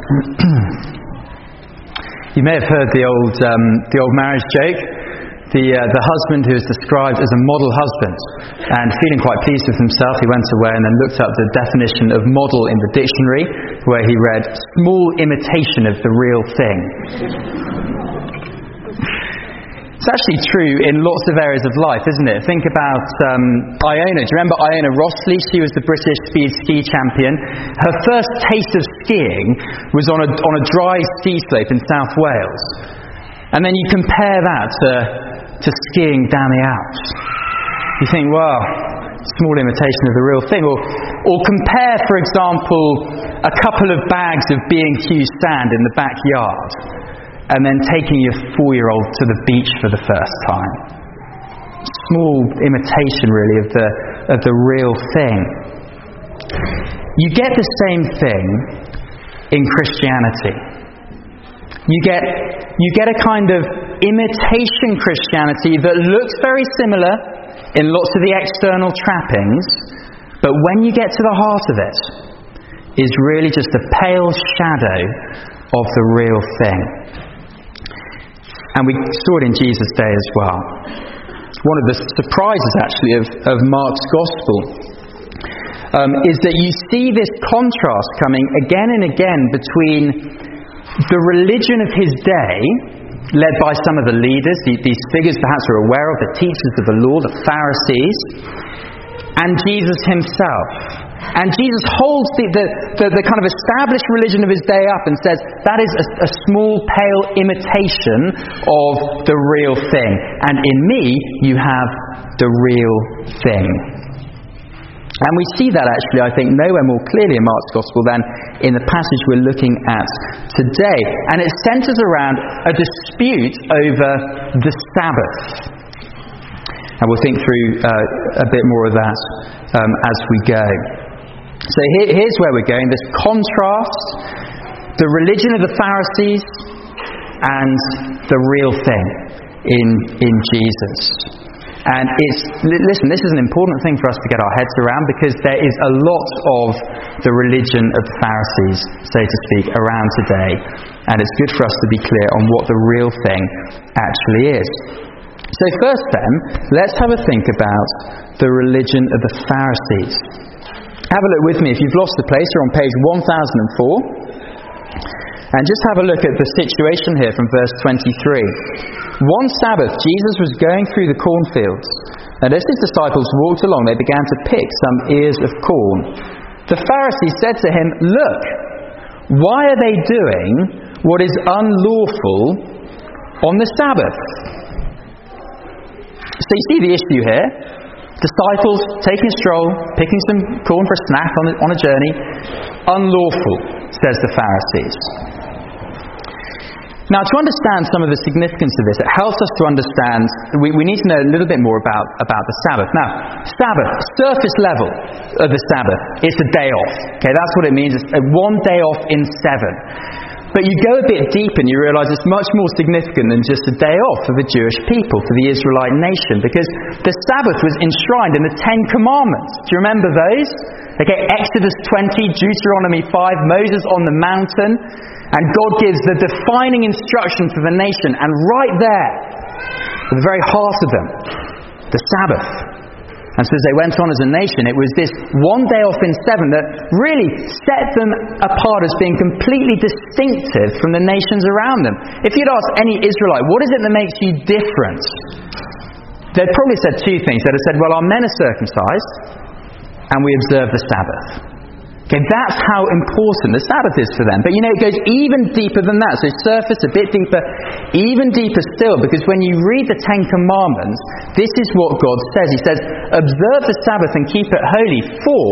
You may have heard the old marriage joke. The husband who is described as a model husband, and feeling quite pleased with himself, he went away and then looked up the definition of model in the dictionary, where he read small imitation of the real thing. It's actually true in lots of areas of life, isn't it? Think about Iona. Do you remember Iona Rossley? She was the British speed ski champion. Her first taste of skiing was on a dry ski slope in South Wales. And then you compare that to skiing down the Alps. You think, well, small imitation of the real thing. Or compare, for example, a couple of bags of B&Q sand in the backyard and then taking your 4-year-old to the beach for the first time. Small imitation, really, of the real thing. You get the same thing in Christianity. You get a kind of imitation Christianity that looks very similar in lots of the external trappings, but when you get to the heart of it, is really just a pale shadow of the real thing. And we saw it in Jesus' day as well. One of the surprises, actually, of Mark's Gospel is that you see this contrast coming again and again between the religion of his day, led by some of the leaders, these figures perhaps are aware of, the teachers of the law, the Pharisees, and Jesus himself. And Jesus holds the kind of established religion of his day up and says, that is a small, pale imitation of the real thing. And in me, you have the real thing. And we see that actually, I think, nowhere more clearly in Mark's Gospel than in the passage we're looking at today. And it centres around a dispute over the Sabbath. And we'll think through a bit more of that as we go. So here's where we're going, this contrast, the religion of the Pharisees and the real thing in Jesus. And listen, this is an important thing for us to get our heads around, because there is a lot of the religion of the Pharisees, so to speak, around today. And it's good for us to be clear on what the real thing actually is. So first then, let's have a think about the religion of the Pharisees. Have a look with me, if you've lost the place, you're on page 1004. And just have a look at the situation here from verse 23. One Sabbath, Jesus was going through the cornfields, and as his disciples walked along, they began to pick some ears of corn. The Pharisees said to him, "Look, why are they doing what is unlawful on the Sabbath?" So you see the issue here. Disciples taking a stroll, picking some corn for a snack on a journey. Unlawful, says the Pharisees. Now, to understand some of the significance of this, it helps us to understand, we need to know a little bit more about the Sabbath. Now, Sabbath, surface level of the Sabbath, it's a day off. Okay, that's what it means. It's one day off in 7. But you go a bit deep and you realise it's much more significant than just a day off for the Jewish people, for the Israelite nation, because the Sabbath was enshrined in the 10 Commandments. Do you remember those? Okay, Exodus 20, Deuteronomy 5, Moses on the mountain, and God gives the defining instruction for the nation, and right there, at the very heart of them, the Sabbath. And so as they went on as a nation, it was this one day off in 7 that really set them apart as being completely distinctive from the nations around them. If you'd ask any Israelite, what is it that makes you different? They'd probably said two things. They'd have said, well, our men are circumcised and we observe the Sabbath. Okay, that's how important the Sabbath is for them. But you know, it goes even deeper than that. So surface, a bit deeper, even deeper still, because when you read the 10 Commandments, this is what God says. He says, observe the Sabbath and keep it holy, for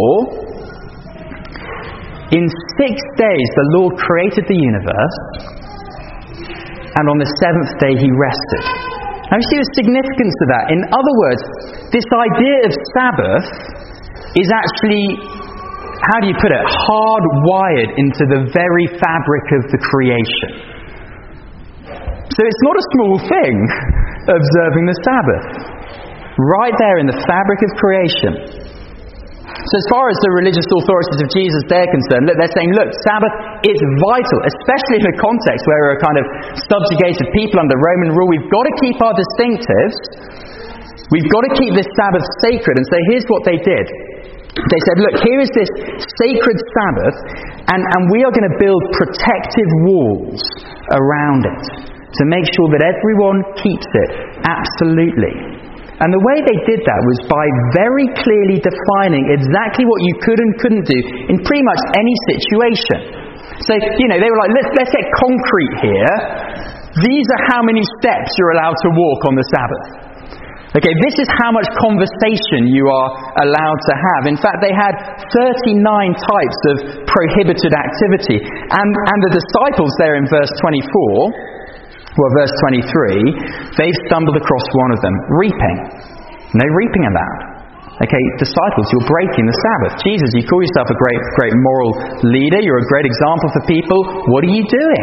in 6 days the Lord created the universe, and on the 7th day he rested. Now you see the significance of that. In other words, this idea of Sabbath is actually, how do you put it, hardwired into the very fabric of the creation. So it's not a small thing, observing the Sabbath. Right there in the fabric of creation. So as far as the religious authorities of Jesus, they're concerned, they're saying, look, Sabbath is vital, especially in a context where we're a kind of subjugated people under Roman rule. We've got to keep our distinctives. We've got to keep this Sabbath sacred. And so here's what they did. They said, look, here is this sacred Sabbath, and we are going to build protective walls around it to make sure that everyone keeps it absolutely. And the way they did that was by very clearly defining exactly what you could and couldn't do in pretty much any situation. So, they were like, let's get concrete here. These are how many steps you're allowed to walk on the Sabbath. Okay, this is how much conversation you are allowed to have. In fact, they had 39 types of prohibited activity. And the disciples there in verse 24... verse 23, they've stumbled across one of them, reaping. No reaping allowed. Okay, disciples, you're breaking the Sabbath. Jesus, you call yourself a great moral leader. You're a great example for people. What are you doing?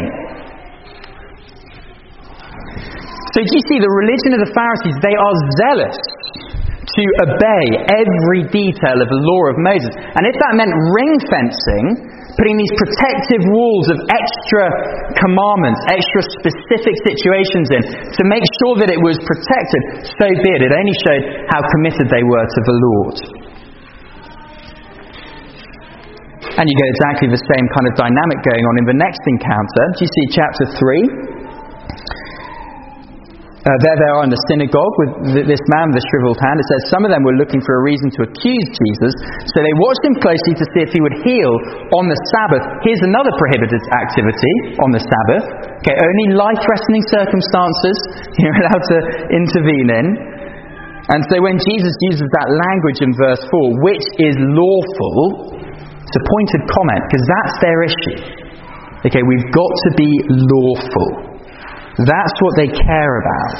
So do you see, the religion of the Pharisees, they are zealous to obey every detail of the law of Moses. And if that meant ring fencing, putting these protective walls of extra commandments, extra specific situations in, to make sure that it was protected, so be it. It only showed how committed they were to the Lord. And you get exactly the same kind of dynamic going on in the next encounter. Do you see chapter 3? There they are in the synagogue with this man with the shriveled hand. It says some of them were looking for a reason to accuse Jesus, so they watched him closely to see if he would heal on the Sabbath. Here's another prohibited activity on the Sabbath. Okay, only life-threatening circumstances you're allowed to intervene in. And so when Jesus uses that language in verse 4, which is lawful, it's a pointed comment, because that's their issue. Okay, we've got to be lawful. That's what they care about.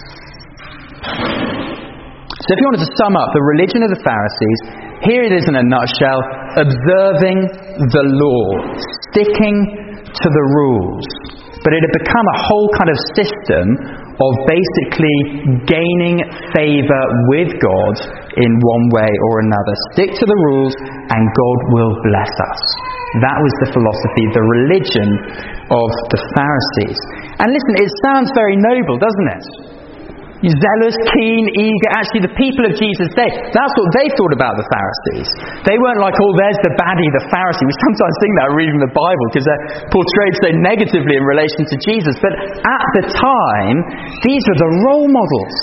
So if you wanted to sum up the religion of the Pharisees, here it is in a nutshell: observing the law, sticking to the rules. But it had become a whole kind of system of basically gaining favour with God in one way or another. Stick to the rules and God will bless us. That was the philosophy, the religion of the Pharisees. And listen, it sounds very noble, doesn't it? Zealous, keen, eager. Actually, the people of Jesus' day, that's what they thought about the Pharisees. They weren't like, oh, there's the baddie, the Pharisee. We sometimes think that reading the Bible because they're portrayed so negatively in relation to Jesus. But at the time, these were the role models.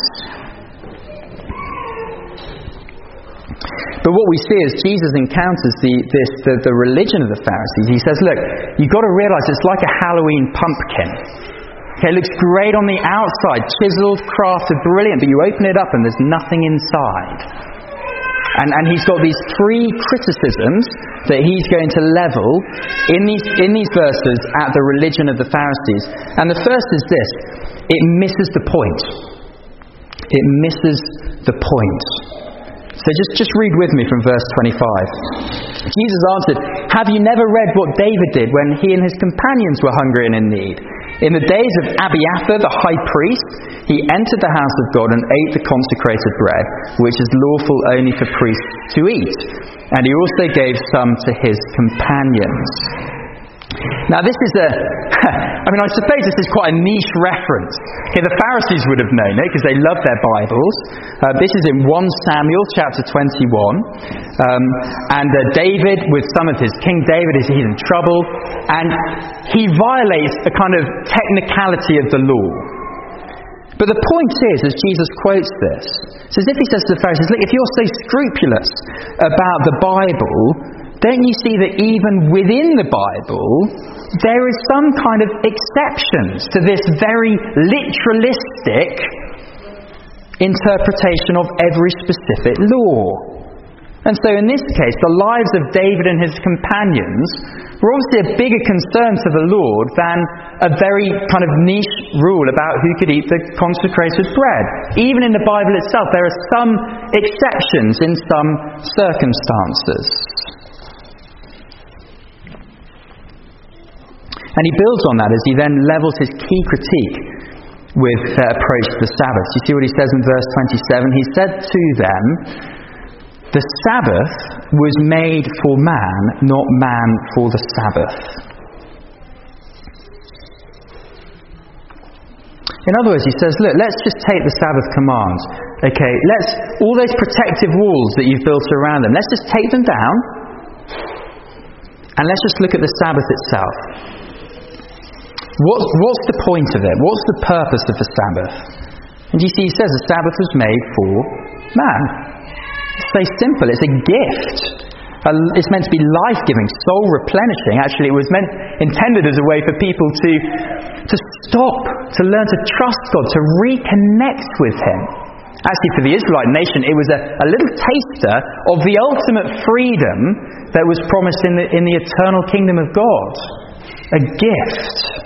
But what we see as Jesus encounters the religion of the Pharisees, he says, look, you've got to realise it's like a Halloween pumpkin. Okay, it looks great on the outside, chiseled, crafted, brilliant, but you open it up and there's nothing inside. And he's got these three criticisms that he's going to level in these verses at the religion of the Pharisees. And the first is this: it misses the point. It misses the point. So just read with me from verse 25. Jesus answered, "Have you never read what David did when he and his companions were hungry and in need? In the days of Abiathar, the high priest, he entered the house of God and ate the consecrated bread, which is lawful only for priests to eat. And he also gave some to his companions." Now this is I suppose this is quite a niche reference. Okay, the Pharisees would have known it because they loved their Bibles. This is in 1 Samuel chapter 21. And David, with some of King David, he's in trouble. And he violates a kind of technicality of the law. But the point is, as Jesus quotes this, it's as if he says to the Pharisees, look, if you're so scrupulous about the Bible, don't you see that even within the Bible, there is some kind of exceptions to this very literalistic interpretation of every specific law? And so in this case, the lives of David and his companions were obviously a bigger concern to the Lord than a very kind of niche rule about who could eat the consecrated bread. Even in the Bible itself, there are some exceptions in some circumstances. And he builds on that as he then levels his key critique with their approach to the Sabbath. You see what he says in verse 27? He said to them, "The Sabbath was made for man, not man for the Sabbath. In other words, he says, look, let's just take the Sabbath command. Okay, all those protective walls that you've built around them, let's just take them down, and let's just look at the Sabbath itself. What's the point of it? What's the purpose of the Sabbath? And you see, he says the Sabbath was made for man. It's so simple. It's a gift. It's meant to be life-giving, soul-replenishing. Actually, it was intended as a way for people to stop, to learn to trust God, to reconnect with Him. Actually, for the Israelite nation, it was a little taster of the ultimate freedom that was promised in the eternal kingdom of God. A gift.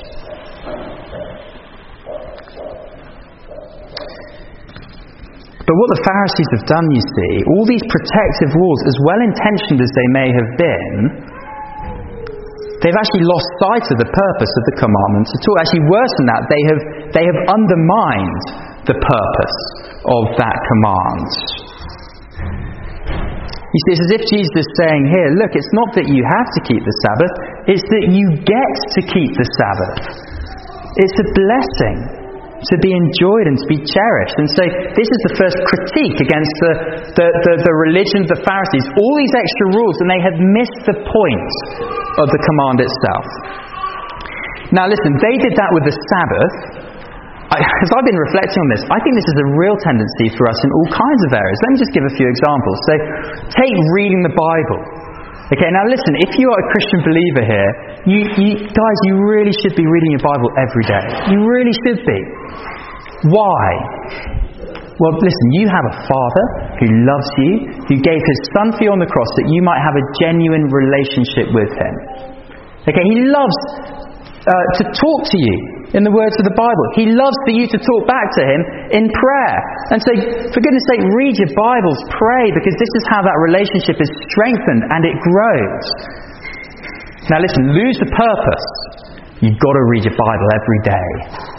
But what the Pharisees have done, you see, all these protective walls, as well-intentioned as they may have been, they've actually lost sight of the purpose of the commandments at all. Actually, worse than that, they have undermined the purpose of that command. You see, it's as if Jesus is saying here, look, it's not that you have to keep the Sabbath, it's that you get to keep the Sabbath. It's a blessing to be enjoyed and to be cherished. And so this is the first critique against the religion of the Pharisees. All these extra rules, and they have missed the point of the command itself. Now listen, they did that with the Sabbath. As I've been reflecting on this, I think this is a real tendency for us in all kinds of areas. Let me just give a few examples. So take reading the Bible. Okay, now listen, if you are a Christian believer here, you guys, you really should be reading your Bible every day. You really should be. Why? Well, listen, you have a Father who loves you, who gave His Son for you on the cross that you might have a genuine relationship with Him. Okay, He loves to talk to you in the words of the Bible. He loves for you to talk back to Him in prayer. And so, for goodness sake, read your Bibles, pray, because this is how that relationship is strengthened and it grows. Now listen, lose the purpose. You've got to read your Bible every day.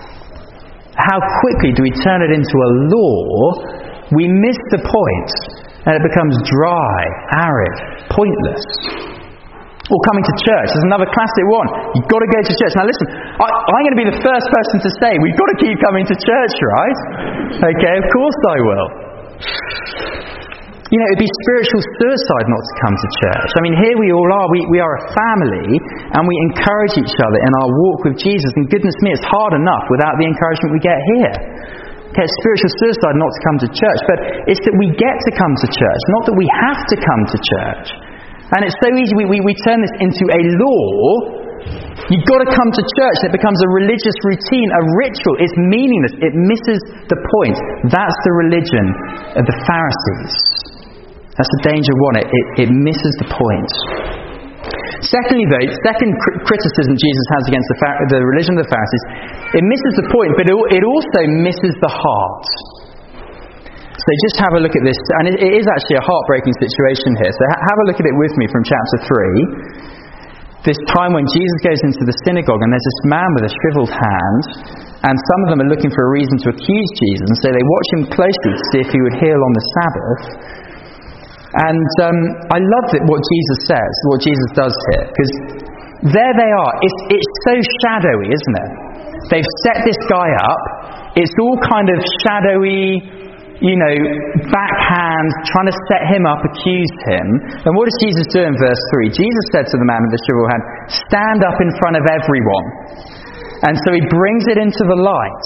How quickly do we turn it into a law? We miss the point, and it becomes dry, arid, pointless. Or coming to church is another classic one. You've got to go to church. Now listen, I'm going to be the first person to say we've got to keep coming to church, right? Okay, of course I will. You know, it'd be spiritual suicide not to come to church. I mean, here we all are. We are a family, and we encourage each other in our walk with Jesus. And goodness me, it's hard enough without the encouragement we get here. Okay, it's spiritual suicide not to come to church, but it's that we get to come to church, not that we have to come to church. And it's so easy, we turn this into a law. You've got to come to church, and it becomes a religious routine, a ritual. It's meaningless. It misses the point. That's the religion of the Pharisees. That's the danger of one. It misses the point. Secondly, though, second criticism Jesus has against the religion of the Pharisees, it misses the point, but it also misses the heart. So just have a look at this, and it is actually a heartbreaking situation here. So have a look at it with me from chapter 3. This time when Jesus goes into the synagogue, and there's this man with a shriveled hand, and some of them are looking for a reason to accuse Jesus, and so they watch him closely to see if he would heal on the Sabbath. And I love what Jesus says, what Jesus does here, because there they are. It's so shadowy, isn't it? They've set this guy up. It's all kind of shadowy, backhand, trying to set him up, accuse him. And what does Jesus do in verse 3? Jesus said to the man with the shriveled hand, "Stand up in front of everyone." And so he brings it into the light.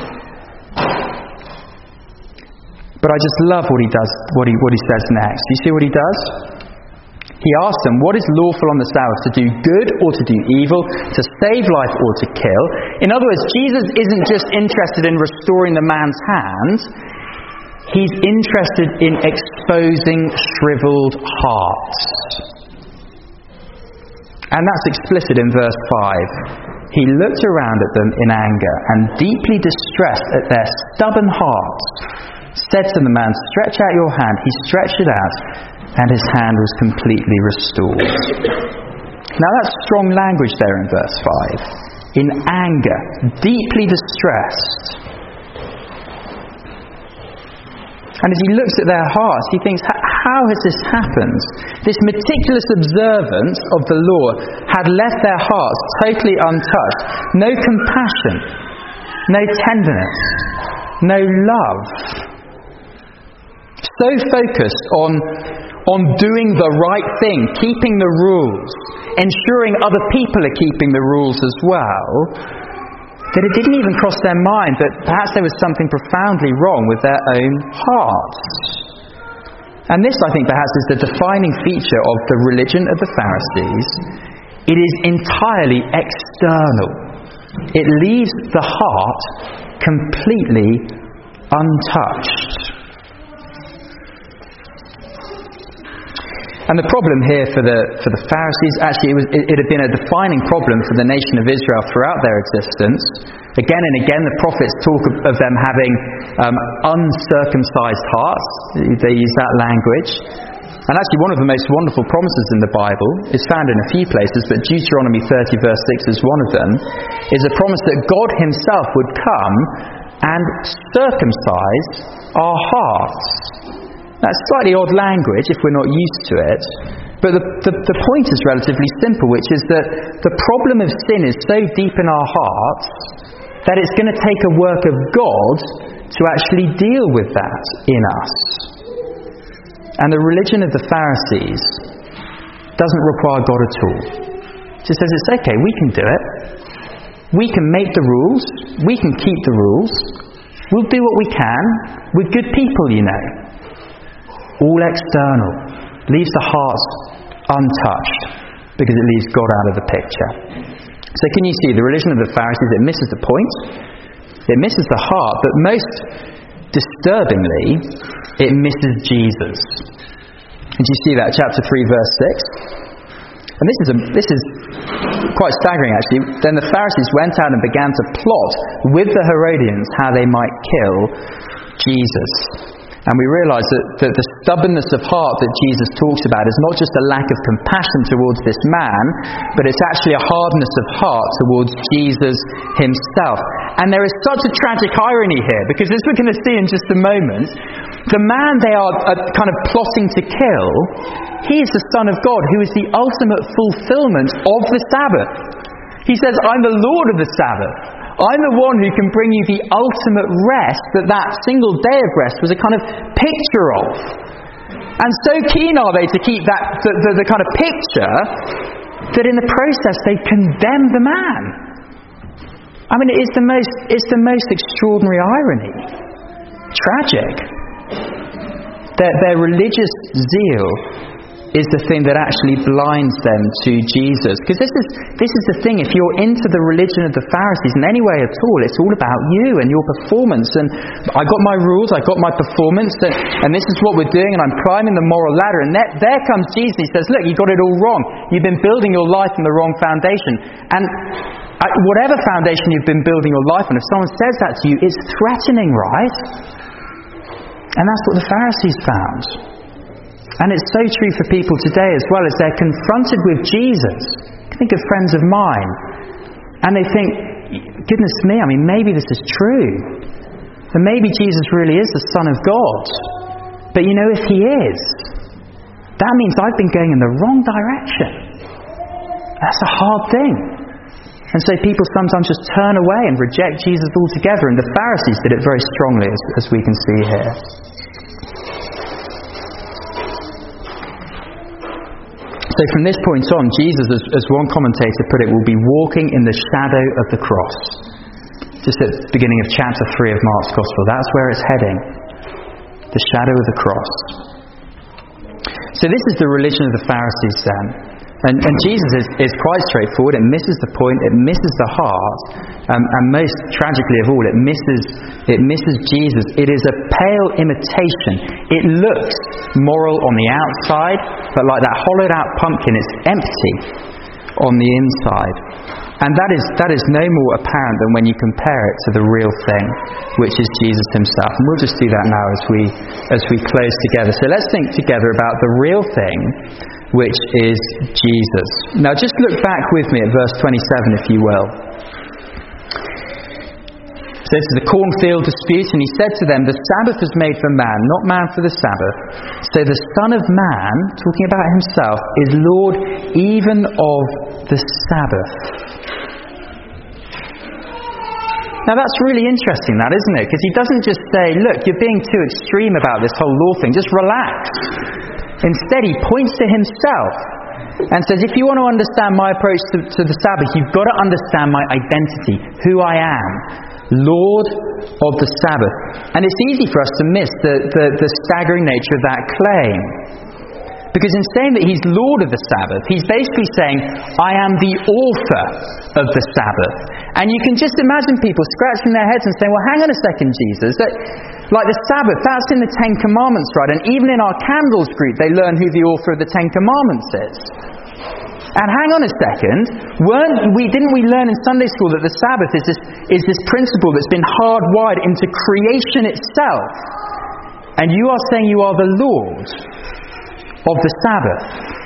But I just love what he does, what he says next. You see what he does? He asks them, what is lawful on the Sabbath, to do good or to do evil, to save life or to kill? In other words, Jesus isn't just interested in restoring the man's hand. He's interested in exposing shriveled hearts. And that's explicit in verse 5. He looked around at them in anger and deeply distressed at their stubborn hearts, said to the man, "Stretch out your hand." He stretched it out, and his hand was completely restored. Now that's strong language there in verse 5. In anger, deeply distressed. And as he looks at their hearts, he thinks, how has this happened? This meticulous observance of the law had left their hearts totally untouched. No compassion, no tenderness, no love. So focused on doing the right thing, keeping the rules, ensuring other people are keeping the rules as well, that it didn't even cross their mind that perhaps there was something profoundly wrong with their own hearts. And this, I think, perhaps is the defining feature of the religion of the Pharisees. It is entirely external. It leaves the heart completely untouched. And the problem here for the Pharisees, actually it had been a defining problem for the nation of Israel throughout their existence. Again and again the prophets talk of them having uncircumcised hearts. They use that language. And actually one of the most wonderful promises in the Bible is found in a few places, but Deuteronomy 30 verse 6 is one of them, is a promise that God himself would come and circumcise our hearts. That's slightly odd language if we're not used to it, but the point is relatively simple, which is that the problem of sin is so deep in our hearts that it's going to take a work of God to actually deal with that in us. And the religion of the Pharisees doesn't require God at all. It just says it's okay, we can do it. We can make the rules, we can keep the rules, we'll do what we can. We're good people, you know. All external, leaves the hearts untouched because it leaves God out of the picture. So can you see the religion of the Pharisees, it misses the point, it misses the heart, but most disturbingly it misses Jesus. And you see that chapter 3 verse 6? And this is quite staggering actually. Then the Pharisees went out and began to plot with the Herodians how they might kill Jesus. And we realise that the stubbornness of heart that Jesus talks about is not just a lack of compassion towards this man, but it's actually a hardness of heart towards Jesus himself. And there is such a tragic irony here, because as we're going to see in just a moment, the man they are kind of plotting to kill, he is the Son of God, who is the ultimate fulfilment of the Sabbath. He says, I'm the Lord of the Sabbath. I'm the one who can bring you the ultimate rest that single day of rest was a kind of picture of. And so keen are they to keep that the kind of picture that in the process they condemn the man. I mean, it's the most extraordinary irony. Tragic. Their religious zeal is the thing that actually blinds them to Jesus. Because this is the thing, if you're into the religion of the Pharisees in any way at all, it's all about you and your performance. And I got my rules, I got my performance, and this is what we're doing, and I'm climbing the moral ladder. And there comes Jesus. He says, look, you got it all wrong. You've been building your life on the wrong foundation. And whatever foundation you've been building your life on, if someone says that to you, it's threatening, right? And that's what the Pharisees found. And it's so true for people today as well, as they're confronted with Jesus. Think of friends of mine, and they think, goodness me, I mean, maybe this is true. And maybe Jesus really is the Son of God. But you know, if he is, that means I've been going in the wrong direction. That's a hard thing. And so people sometimes just turn away and reject Jesus altogether. And the Pharisees did it very strongly, as we can see here. So from this point on, Jesus, as one commentator put it, will be walking in the shadow of the cross. Just at the beginning of chapter 3 of Mark's Gospel. That's where it's heading. The shadow of the cross. So this is the religion of the Pharisees then. And Jesus is quite straightforward. It misses the point. It misses the heart. And most tragically of all, it misses Jesus. It is a pale imitation. It looks moral on the outside, but like that hollowed out pumpkin, it's empty on the inside. And that is no more apparent than when you compare it to the real thing, which is Jesus himself. And we'll just do that now as we close together. So let's think together about the real thing, which is Jesus. Now just look back with me at verse 27, if you will. So this is the cornfield dispute, and he said to them, the Sabbath was made for man, not man for the Sabbath. So the Son of Man, talking about himself, is Lord even of the Sabbath. Now that's really interesting, that, isn't it? Because he doesn't just say, look, you're being too extreme about this whole law thing, just relax. Instead, he points to himself and says, if you want to understand my approach to the Sabbath, you've got to understand my identity, who I am, Lord of the Sabbath. And it's easy for us to miss the staggering nature of that claim. Because in saying that he's Lord of the Sabbath, he's basically saying, I am the author of the Sabbath. And you can just imagine people scratching their heads and saying, well, hang on a second, Jesus. Like the Sabbath, that's in the Ten Commandments, right? And even in our candles group, they learn who the author of the Ten Commandments is. And hang on a second, didn't we learn in Sunday school that the Sabbath is this principle that's been hardwired into creation itself? And you are saying you are the Lord of the Sabbath.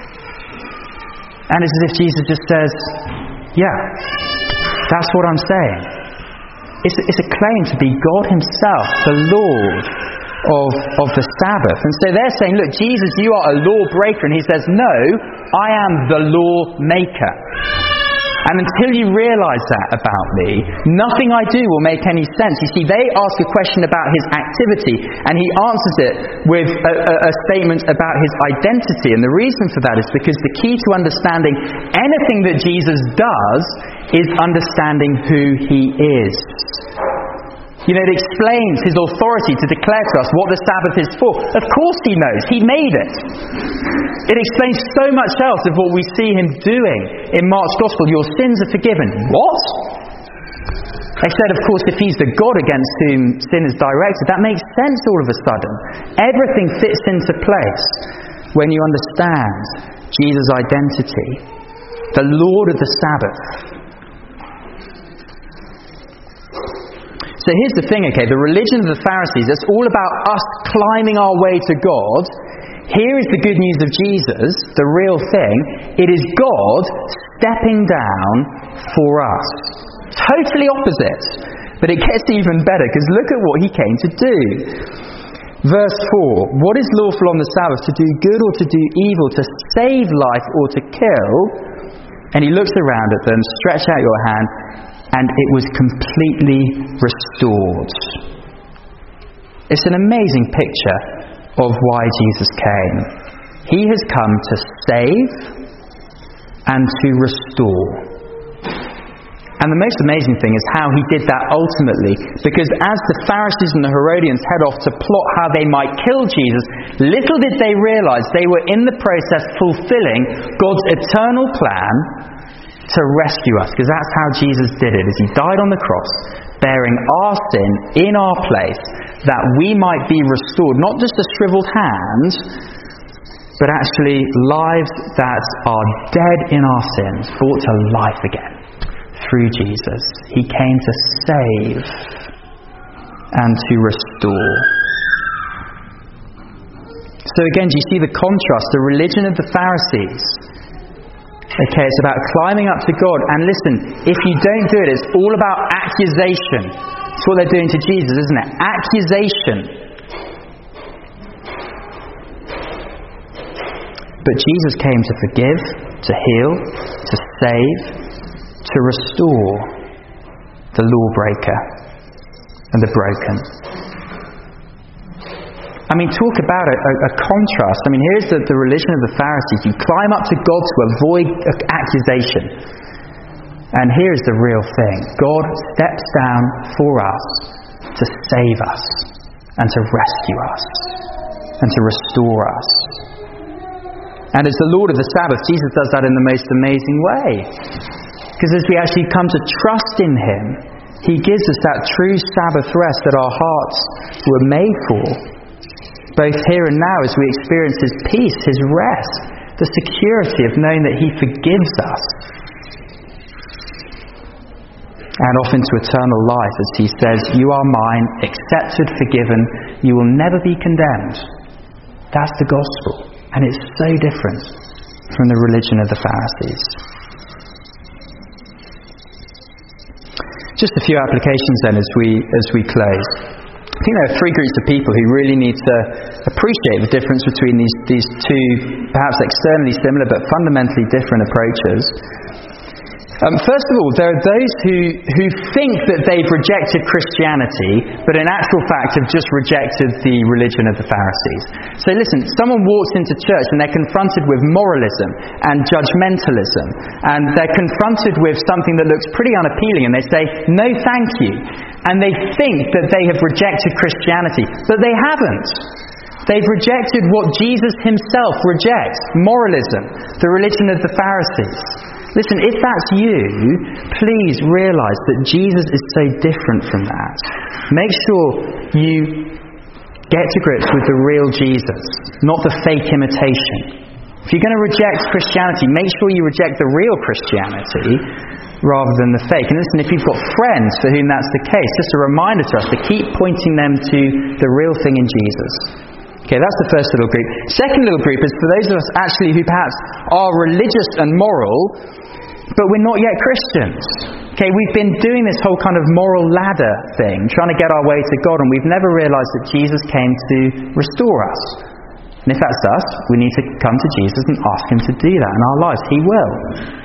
And it's as if Jesus just says, yeah, that's what I'm saying. It's a claim to be God himself, the Lord of the Sabbath. And so they're saying, look, Jesus, you are a lawbreaker. And he says, no, I am the law maker. And until you realise that about me, nothing I do will make any sense. You see, they ask a question about his activity, and he answers it with a statement about his identity. And the reason for that is because the key to understanding anything that Jesus does is understanding who he is. You know, it explains his authority to declare to us what the Sabbath is for. Of course he knows. He made it. It explains so much else of what we see him doing in Mark's Gospel. Your sins are forgiven. What? Except, of course, if he's the God against whom sin is directed, that makes sense all of a sudden. Everything fits into place when you understand Jesus' identity. The Lord of the Sabbath. So here's the thing, okay, the religion of the Pharisees, it's all about us climbing our way to God. Here is the good news of Jesus, the real thing. It is God stepping down for us. Totally opposite. But it gets even better, because look at what he came to do. Verse 4, what is lawful on the Sabbath, to do good or to do evil, to save life or to kill? And he looks around at them, stretch out your hand, and it was completely restored. It's an amazing picture of why Jesus came. He has come to save and to restore. And the most amazing thing is how he did that ultimately. Because as the Pharisees and the Herodians head off to plot how they might kill Jesus, little did they realise they were in the process fulfilling God's eternal plan to rescue us, because that's how Jesus did it, is he died on the cross, bearing our sin in our place, that we might be restored, not just a shriveled hand, but actually lives that are dead in our sins, brought to life again through Jesus. He came to save and to restore. So again, do you see the contrast? The religion of the Pharisees. Okay, it's about climbing up to God. And listen, if you don't do it, it's all about accusation. It's what they're doing to Jesus, isn't it? Accusation. But Jesus came to forgive, to heal, to save, to restore the lawbreaker and the broken. I mean, talk about a contrast. I mean, here's the religion of the Pharisees. You climb up to God to avoid accusation. And here's the real thing. God steps down for us to save us and to rescue us and to restore us. And as the Lord of the Sabbath, Jesus does that in the most amazing way. Because as we actually come to trust in him, he gives us that true Sabbath rest that our hearts were made for. Both here and now, as we experience his peace, his rest, the security of knowing that he forgives us. And off into eternal life, as he says, you are mine, accepted, forgiven, you will never be condemned. That's the gospel. And it's so different from the religion of the Pharisees. Just a few applications then as we close. I think there are three groups of people who really need to appreciate the difference between these two, perhaps externally similar but fundamentally different approaches. First of all, there are those who think that they've rejected Christianity, but in actual fact have just rejected the religion of the Pharisees. So listen, someone walks into church and they're confronted with moralism and judgmentalism, and they're confronted with something that looks pretty unappealing, and they say, no thank you. And they think that they have rejected Christianity, but they haven't. They've rejected what Jesus himself rejects, moralism, the religion of the Pharisees. Listen, if that's you, please realise that Jesus is so different from that. Make sure you get to grips with the real Jesus, not the fake imitation. If you're going to reject Christianity, make sure you reject the real Christianity rather than the fake. And listen, if you've got friends for whom that's the case, just a reminder to us to keep pointing them to the real thing in Jesus. Okay, that's the first little group. Second little group is for those of us actually who perhaps are religious and moral, but we're not yet Christians. Okay, we've been doing this whole kind of moral ladder thing, trying to get our way to God, and we've never realised that Jesus came to restore us. And if that's us, we need to come to Jesus and ask him to do that in our lives. He will.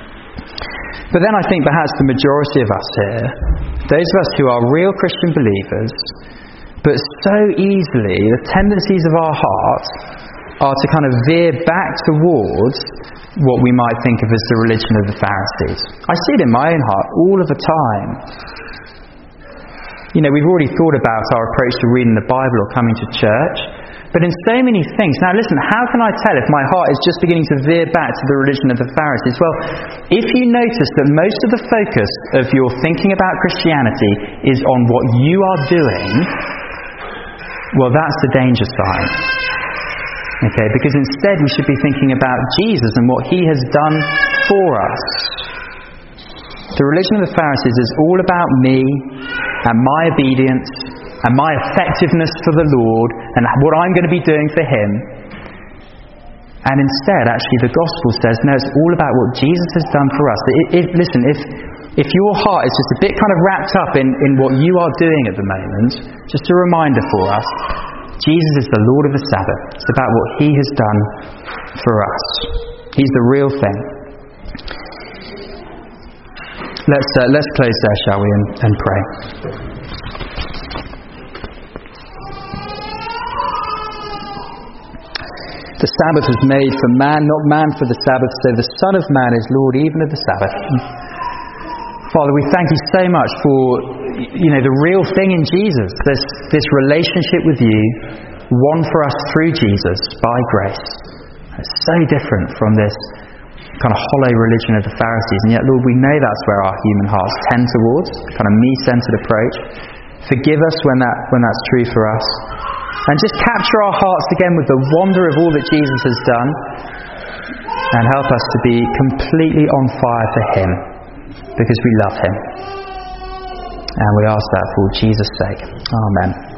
But then I think perhaps the majority of us here, those of us who are real Christian believers, but so easily the tendencies of our hearts are to kind of veer back towards what we might think of as the religion of the Pharisees. I see it in my own heart all of the time. You know, we've already thought about our approach to reading the Bible or coming to church, but in so many things. Now listen, how can I tell if my heart is just beginning to veer back to the religion of the Pharisees? Well, if you notice that most of the focus of your thinking about Christianity is on what you are doing, well, that's the danger sign. Okay, because instead we should be thinking about Jesus and what he has done for us. The religion of the Pharisees is all about me and my obedience and my effectiveness for the Lord and what I'm going to be doing for him. And instead, actually, the gospel says, no, it's all about what Jesus has done for us. If your heart is just a bit kind of wrapped up in what you are doing at the moment, just a reminder for us, Jesus is the Lord of the Sabbath. It's about what he has done for us. He's the real thing. Let's close there, shall we, and pray. The Sabbath was made for man, not man for the Sabbath, so the Son of Man is Lord even of the Sabbath. Father, we thank you so much for, the real thing in Jesus, this relationship with you, won for us through Jesus by grace. It's so different from this kind of hollow religion of the Pharisees, and yet, Lord, we know that's where our human hearts tend towards, a kind of me-centered approach. Forgive us when that's true for us. And just capture our hearts again with the wonder of all that Jesus has done, and help us to be completely on fire for him, because we love him. And we ask that for Jesus' sake. Amen.